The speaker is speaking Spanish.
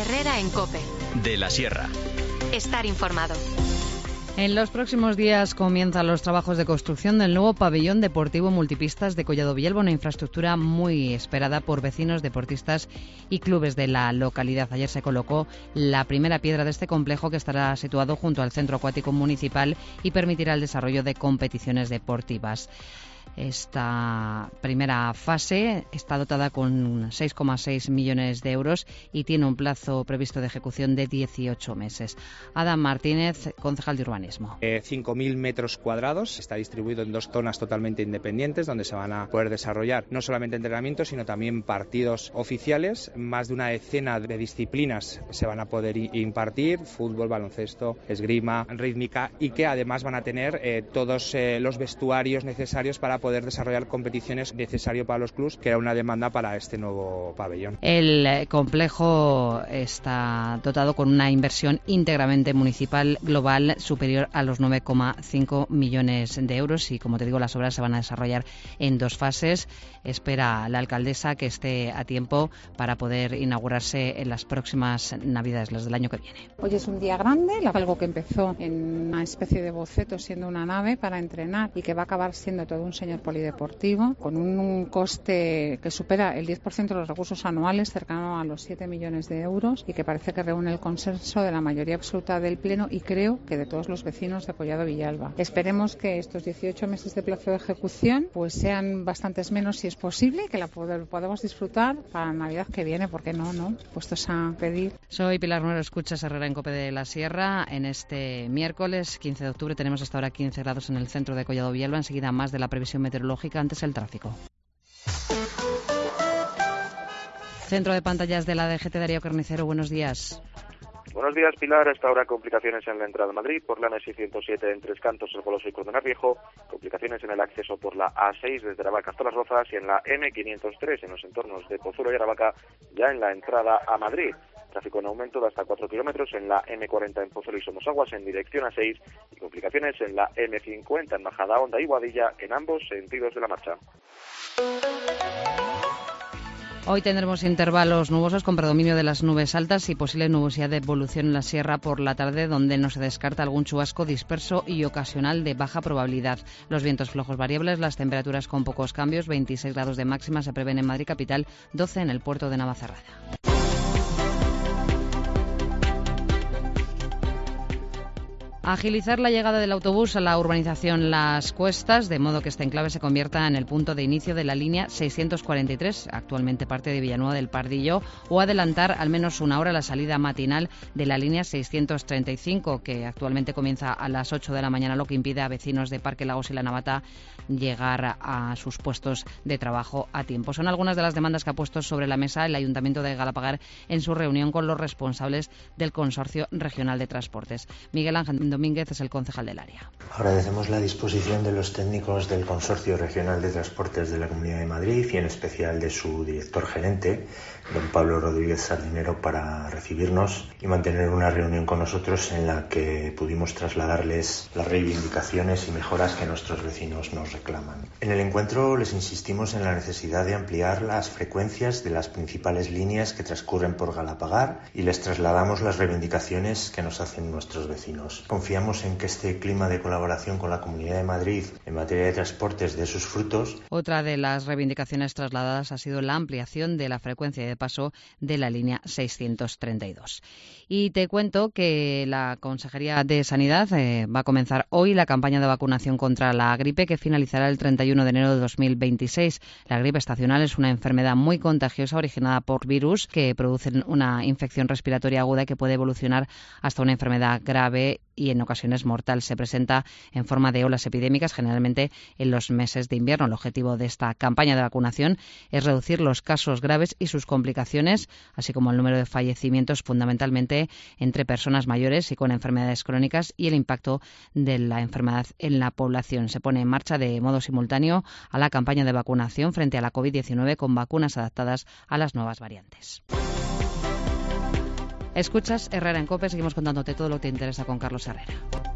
Herrera en COPE. De la Sierra. Estar informado. En los próximos días comienzan los trabajos de construcción del nuevo pabellón deportivo multipistas de Collado Villalba, una infraestructura muy esperada por vecinos, deportistas y clubes de la localidad. Ayer se colocó la primera piedra de este complejo, que estará situado junto al centro acuático municipal y permitirá el desarrollo de competiciones deportivas. Esta primera fase está dotada con 6,6 millones de euros y tiene un plazo previsto de ejecución de 18 meses. Adam Martínez, concejal de urbanismo. 5.000 metros cuadrados, está distribuido en dos zonas totalmente independientes donde se van a poder desarrollar no solamente entrenamientos, sino también partidos oficiales. Más de una decena de disciplinas se van a poder impartir: fútbol, baloncesto, esgrima, rítmica, y que además van a tener todos los vestuarios necesarios para poder desarrollar competiciones necesario para los clubes, que era una demanda para este nuevo pabellón. El complejo está dotado con una inversión íntegramente municipal global superior a los 9,5 millones de euros y, como te digo, las obras se van a desarrollar en dos fases. Espera la alcaldesa que esté a tiempo para poder inaugurarse en las próximas Navidades, las del año que viene. Hoy es un día grande, algo que empezó en una especie de boceto siendo una nave para entrenar y que va a acabar siendo todo un señor polideportivo con un coste que supera el 10% de los recursos anuales, cercano a los 7 millones de euros, y que parece que reúne el consenso de la mayoría absoluta del Pleno y creo que de todos los vecinos de Collado Villalba. Esperemos que estos 18 meses de plazo de ejecución pues sean bastantes menos si es posible y que la podamos disfrutar para la Navidad que viene, porque no, puestos a pedir. Soy Pilar Nuero, escuchas Herrera en COPE de la Sierra. En este miércoles 15 de octubre tenemos hasta ahora 15 grados en el centro de Collado Villalba, enseguida más de la previsión meteorológica, antes el tráfico. Centro de pantallas de la DGT, Darío Carnicero, buenos días. Buenos días, Pilar. Hasta ahora complicaciones en la entrada a Madrid por la N607 en Tres Cantos, El Goloso y Colmenar Viejo, complicaciones en el acceso por la A6 desde Aravaca hasta Las Rozas y en la M503 en los entornos de Pozuelo y Aravaca, ya en la entrada a Madrid. Tráfico en aumento de hasta 4 kilómetros en la M40 en Pozuelo y Somosaguas en dirección a 6 y complicaciones en la M50 en Majadahonda y Boadilla en ambos sentidos de la marcha. Hoy tendremos intervalos nubosos con predominio de las nubes altas y posible nubosidad de evolución en la sierra por la tarde, donde no se descarta algún chubasco disperso y ocasional de baja probabilidad. Los vientos flojos variables, las temperaturas con pocos cambios, 26 grados de máxima se prevén en Madrid capital, 12 en el puerto de Navacerrada. Agilizar la llegada del autobús a la urbanización Las Cuestas, de modo que este enclave se convierta en el punto de inicio de la línea 643, actualmente parte de Villanueva del Pardillo, o adelantar al menos una hora la salida matinal de la línea 635, que actualmente comienza a las 8 de la mañana, lo que impide a vecinos de Parque Lagos y La Navata llegar a sus puestos de trabajo a tiempo. Son algunas de las demandas que ha puesto sobre la mesa el Ayuntamiento de Galapagar en su reunión con los responsables del Consorcio Regional de Transportes. Miguel Ángel Domínguez es el concejal del área. Agradecemos la disposición de los técnicos del Consorcio Regional de Transportes de la Comunidad de Madrid y en especial de su director gerente, don Pablo Rodríguez Sardinero, para recibirnos y mantener una reunión con nosotros en la que pudimos trasladarles las reivindicaciones y mejoras que nuestros vecinos nos reclaman. En el encuentro les insistimos en la necesidad de ampliar las frecuencias de las principales líneas que transcurren por Galapagar y les trasladamos las reivindicaciones que nos hacen nuestros vecinos. Confiamos en que este clima de colaboración con la Comunidad de Madrid en materia de transportes dé sus frutos. Otra de las reivindicaciones trasladadas ha sido la ampliación de la frecuencia de paso de la línea 632. Y te cuento que la Consejería de Sanidad va a comenzar hoy la campaña de vacunación contra la gripe, que finalizará el 31 de enero de 2026. La gripe estacional es una enfermedad muy contagiosa originada por virus que producen una infección respiratoria aguda que puede evolucionar hasta una enfermedad grave y en ocasiones mortal. Se presenta en forma de olas epidémicas, generalmente en los meses de invierno. El objetivo de esta campaña de vacunación es reducir los casos graves y sus complicaciones, así como el número de fallecimientos, fundamentalmente entre personas mayores y con enfermedades crónicas, y el impacto de la enfermedad en la población. Se pone en marcha de modo simultáneo a la campaña de vacunación frente a la COVID-19 con vacunas adaptadas a las nuevas variantes. Escuchas Herrera en COPE, seguimos contándote todo lo que te interesa con Carlos Herrera.